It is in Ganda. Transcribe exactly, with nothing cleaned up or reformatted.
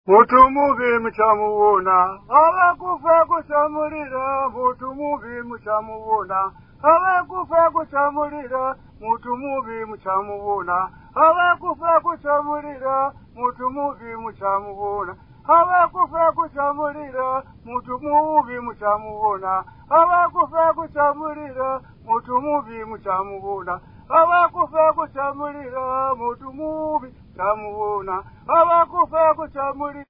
Mutu mubi mchamuona, abakufa kuchamulira. Mutu mubi mchamuona, abakufa kuchamulira. Mutu mubi mchamuona, abakufa kuchamulira. Mutu mubi mchamuona, abakufa kuchamulira. Mutu mubi mchamuona, abakufa kuchamulira. Mutu mubi mchamuona, abakufa kuchamulira. Mutu mubi mchamuona, abakufa kuchamulira.